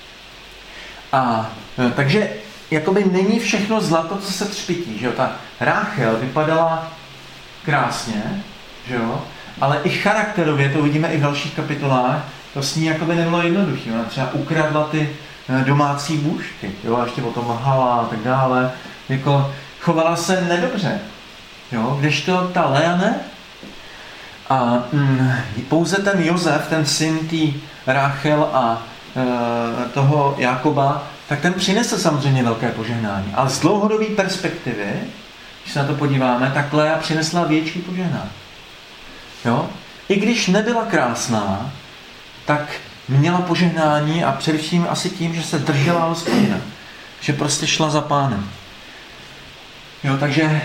A takže jakoby není všechno zlato, co se třpití. Že jo? Ta Ráchel vypadala krásně, že jo? Ale i charakterově, to vidíme i v dalších kapitolách, to s ní jakoby nebylo jednoduché. Ona třeba ukradla ty domácí bůžky, jo? A ještě potom lhala a tak dále. Jako chovala se nedobře. Jo? Kdežto ta Lea ne. A mm, pouze ten Josef, ten syn tý Ráchel a e, toho Jákoba, tak ten přinesl samozřejmě velké požehnání. Ale z dlouhodobé perspektivy, když se na to podíváme, tak Lea přinesla větší požehnání. Jo? I když nebyla krásná, tak měla požehnání a především asi tím, že se držela Hospodina. Že prostě šla za Pánem. Jo, takže e,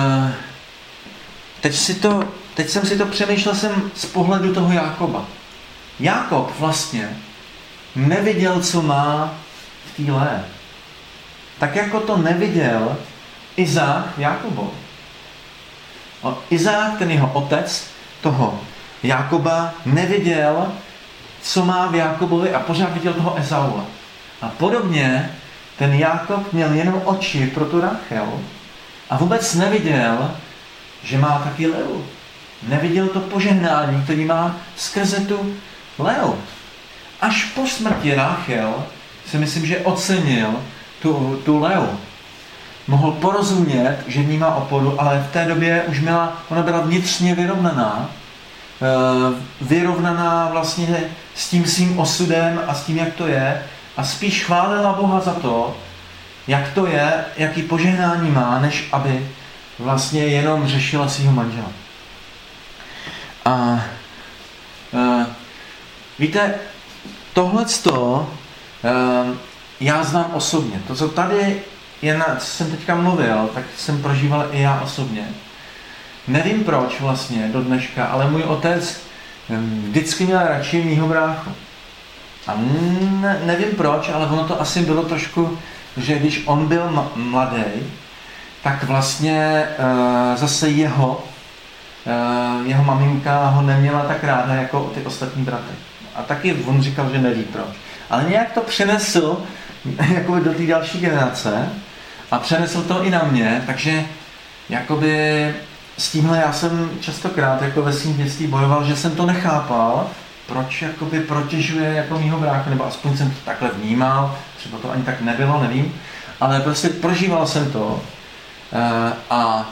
teď, si to, teď jsem si to přemýšlel jsem z pohledu toho Jákoba. Jákob vlastně neviděl, co má v té Lé. Tak jako to neviděl Izák Jákobovi. Izák, ten jeho otec, toho Jákoba, neviděl, co má v Jákobovi a pořád viděl toho Esaua. A podobně ten Jákob měl jenom oči pro tu Ráchel a vůbec neviděl, že má taky Leu. Neviděl to požehnání, který má skrze tu Leo. Až po smrti Ráchel si myslím, že ocenil tu, tu Leu. Mohl porozumět, že v ní má oporu, ale v té době už byla, ona byla vnitřně vyrovnaná. Vyrovnaná vlastně s tím svým osudem a s tím, jak to je. A spíš chválila Boha za to, jak to je, jaký požehnání má, než aby vlastně jenom řešila svého manžela. A, a víte, tohleto já znám osobně. To, co tady je na, co jsem teďka mluvil, tak jsem prožíval i já osobně. Nevím proč vlastně do dneška, ale můj otec vždycky měl radši mýho bráchu. A ne, nevím proč, ale ono to asi bylo trošku, že když on byl mladý, tak vlastně uh, zase jeho, uh, jeho maminka ho neměla tak ráda jako ty ostatní bratry. A taky on říkal, že neví proč. Ale nějak to přenesl jakoby do té další generace a přenesl to i na mě, takže jakoby s tímhle já jsem častokrát jako ve svým dětství bojoval, že jsem to nechápal, proč jakoby protěžuje jako mýho brácha, nebo aspoň jsem to takhle vnímal, třeba to ani tak nebylo, nevím, ale prostě prožíval jsem to a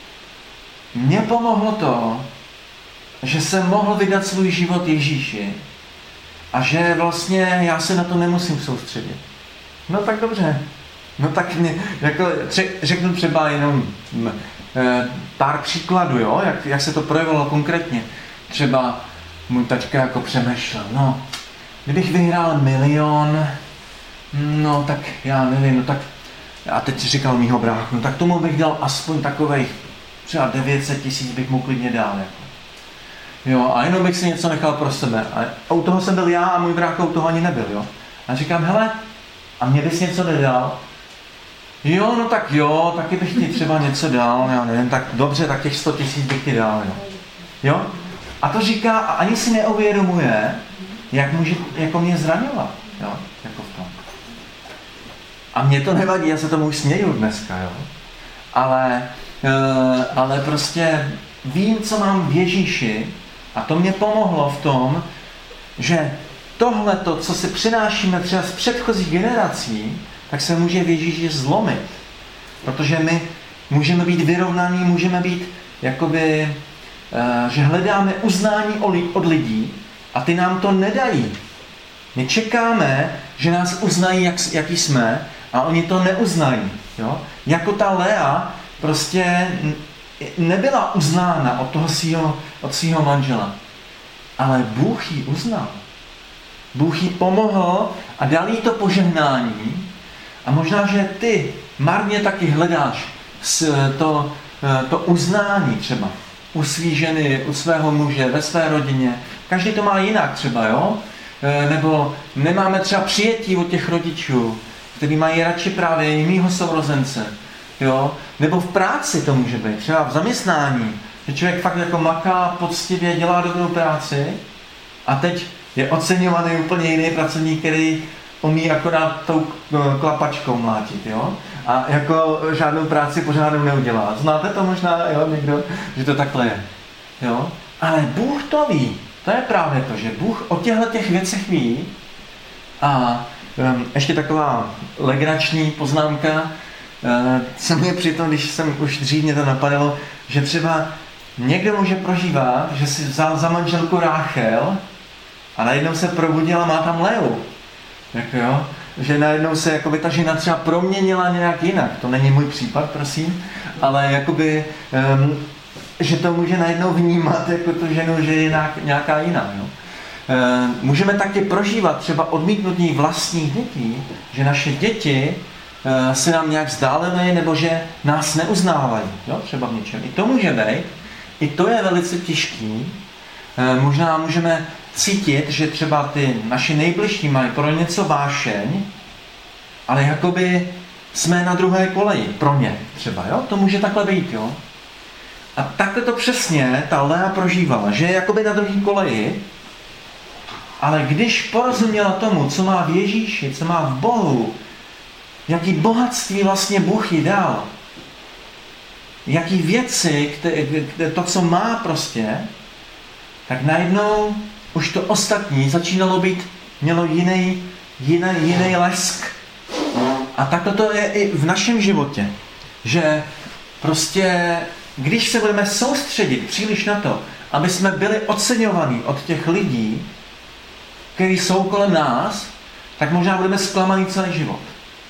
mě pomohlo to, že jsem mohl vydat svůj život Ježíši a že vlastně já se na to nemusím soustředit. No tak dobře, no tak mě, jako řeknu třeba jenom pár příkladů, jo, jak, jak se to projevilo konkrétně. Třeba můj tačka jako přemýšlel, no, kdybych vyhrál milion, no tak já nevím, no tak, a teď říkal mýho bráchu, no tak tomu bych dal aspoň takovej, třeba devět set tisíc bych mu klidně dal, jako. Jo, a jenom bych si něco nechal pro sebe. A u toho jsem byl já a můj brácho u toho ani nebyl, jo. A říkám, hele, a mě bys něco nedal? Jo, no tak jo, taky bych ti třeba něco dal, já nevím, tak dobře, tak těch sto tisíc bych ti dal, jo. Jo? A to říká a ani si neuvědomuje, jak může jako mě zraňovat, jo, jako v tom. A mě to nevadí, já se tomu už směju dneska, jo. Ale, e, ale prostě vím, co mám v Ježíši a to mě pomohlo v tom, že tohleto, co si přinášíme třeba z předchozích generací, tak se může v Ježíši zlomit. Protože my můžeme být vyrovnaní, můžeme být jakoby, že hledáme uznání od lidí a ty nám to nedají. My čekáme, že nás uznají, jak, jaký jsme, a oni to neuznají. Jo? Jako ta Lea prostě nebyla uznána od toho svýho, od svýho manžela. Ale Bůh ji uznal. Bůh jí pomohl a dal jí to požehnání. A možná, že ty marně taky hledáš to, to uznání třeba u svý ženy, u svého muže, ve své rodině. Každý to má jinak třeba, jo? Nebo nemáme třeba přijetí od těch rodičů, kteří mají radši právě jinýho sourozence, jo? Nebo v práci to může být, třeba v zaměstnání, že člověk fakt jako maká, poctivě dělá dobrou práci a teď je oceňovaný úplně jiný pracovník, který umí akorát tou klapačkou mlátit, jo? A jako žádnou práci pořádnou neudělá. Znáte to možná, jo, někdo, že to takhle je, jo? Ale Bůh to ví. To je právě to, že Bůh o těchto těch věcech ví. A um, ještě taková legrační poznámka, uh, co mě přitom, když jsem už dřív mě to napadalo, že třeba někdo může prožívat, že si vzal za manželku Ráchel a najednou se probudila, má tam Leu. Tak jo, že najednou se jakoby ta žena třeba proměnila nějak jinak. To není můj případ, prosím, ale jakoby, um, že to může najednou vnímat jako tu ženu, že je nějaká jiná. Jo? Um, můžeme taky prožívat třeba odmítnutí vlastních dětí, že naše děti uh, se nám nějak vzdálily nebo že nás neuznávají, jo? Třeba v něčem. I to může být, i to je velice těžký. Uh, možná můžeme cítit, že třeba ty naši nejbližší mají pro něco vášeň, ale jakoby jsme na druhé koleji pro ně třeba, jo? To může takhle být, jo? A takhle to přesně ta Lea prožívala, že je jakoby na druhé koleji, ale když porozuměla tomu, co má v Ježíši, co má v Bohu, jaký bohatství vlastně Bůh jí dal, jaký věci, které, to, co má prostě, tak najednou už to ostatní začínalo být, mělo jiný, jiný, jiný lesk. A takto to je i v našem životě, že prostě, když se budeme soustředit příliš na to, aby jsme byli oceňovaní od těch lidí, kteří jsou kolem nás, tak možná budeme zklamaný celý život.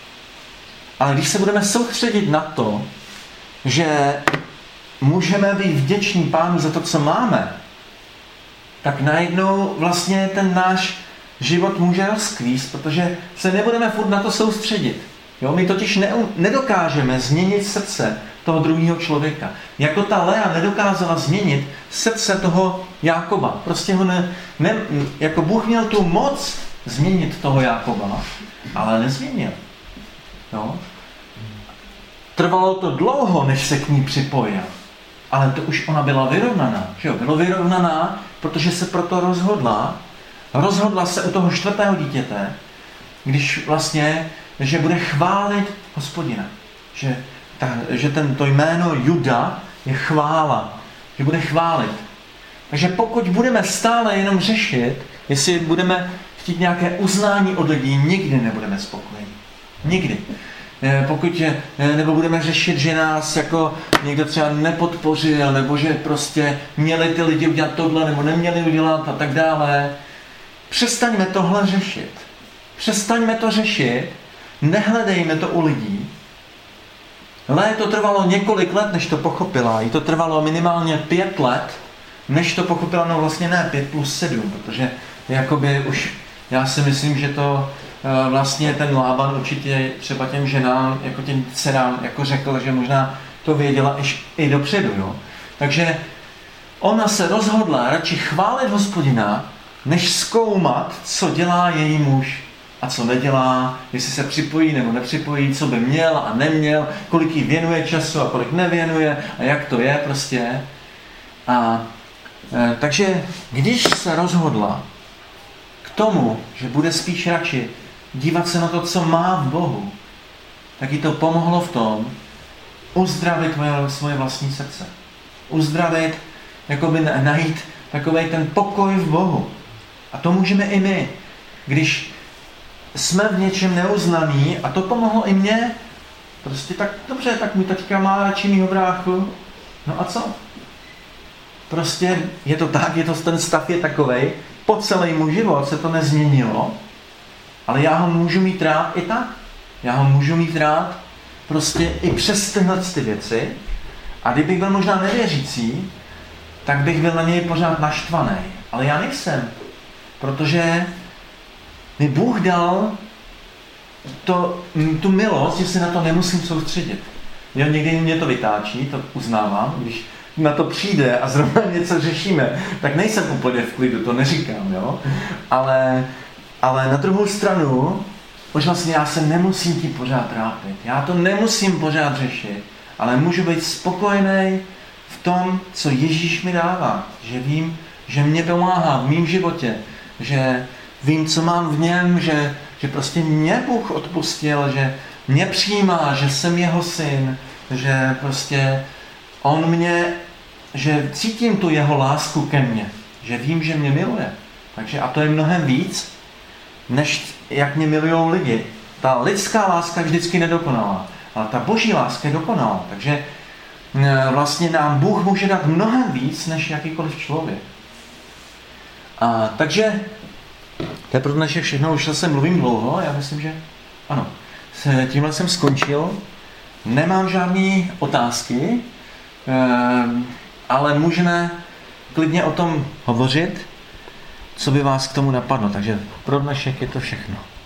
Ale když se budeme soustředit na to, že můžeme být vděční Pánu za to, co máme, tak najednou vlastně ten náš život může rozkvíst, protože se nebudeme furt na to soustředit. Jo? My totiž ne, nedokážeme změnit srdce toho druhého člověka. Jako ta Lea nedokázala změnit srdce toho Jákoba. Prostě ho ne, ne, jako Bůh měl tu moc změnit toho Jákoba, ale nezměnil. Jo? Trvalo to dlouho, než se k ní připojil. Ale to už ona byla vyrovnaná. Že jo? Byla vyrovnaná, protože se proto rozhodla. Rozhodla se u toho čtvrtého dítěte, když vlastně, že bude chválit Hospodina. Že, ta, že ten, to jméno Juda je chvála. Že bude chválit. Takže pokud budeme stále jenom řešit, jestli budeme chtít nějaké uznání od lidí, nikdy nebudeme spokojeni. Nikdy. Pokud nebo budeme řešit, že nás jako někdo třeba nepodpořil, nebo že prostě měli ty lidi udělat tohle, nebo neměli udělat a tak dále. Přestaňme tohle řešit. Přestaňme to řešit, nehledejme to u lidí. Ale to trvalo několik let, než to pochopila. Jí to trvalo minimálně pět let, než to pochopila, no vlastně ne, pět plus sedm, protože jakoby už, já si myslím, že to vlastně ten Lában určitě třeba těm ženám, jako těm dcerám, jako řekl, že možná to věděla i, i dopředu, jo. Takže ona se rozhodla radši chválit Hospodina, než zkoumat, co dělá její muž a co nedělá, jestli se připojí nebo nepřipojí, co by měl a neměl, kolik jí věnuje času a kolik nevěnuje a jak to je prostě. A e, takže když se rozhodla k tomu, že bude spíš radši dívat se na to, co má v Bohu, tak jí to pomohlo v tom uzdravit svoje vlastní srdce. Uzdravit, jakoby najít takovej ten pokoj v Bohu. A to můžeme i my, když jsme v něčem neuznaní, a to pomohlo i mně, prostě tak dobře, tak můj taťka má radši mýho bráchu, no a co? Prostě je to tak, je to, ten stav je takovej, po celý můj život se to nezměnilo, ale já ho můžu mít rád i tak. Já ho můžu mít rád prostě i přes tyhle ty věci. A kdybych byl možná nevěřící, tak bych byl na něj pořád naštvaný. Ale já nejsem. Protože mi Bůh dal to, tu milost, že se na to nemusím soustředit. Jo, někdy mě to vytáčí, to uznávám, když na to přijde a zrovna něco řešíme, tak nejsem úplně v klidu, to neříkám, jo. Ale, ale na druhou stranu, už vlastně já se nemusím tím pořád trápit. Já to nemusím pořád řešit, ale můžu být spokojený v tom, co Ježíš mi dává. Že vím, že mě pomáhá v mém životě, že vím, co mám v něm, že, že prostě mě Bůh odpustil, že mě přijímá, že jsem jeho syn, že prostě on mě, že cítím tu jeho lásku ke mně, že vím, že mě miluje. Takže a to je mnohem víc, než jak mě milujou lidi. Ta lidská láska je vždycky nedokonalá, ale ta boží láska je dokonalá. Takže vlastně nám Bůh může dát mnohem víc, než jakýkoliv člověk. A, takže to je pro dnešek všechno, už zase mluvím dlouho, já myslím, že ano. Tímhle jsem skončil. Nemám žádné otázky, ale můžeme klidně o tom hovořit, co by vás k tomu napadlo. Takže pro dnešek je to všechno.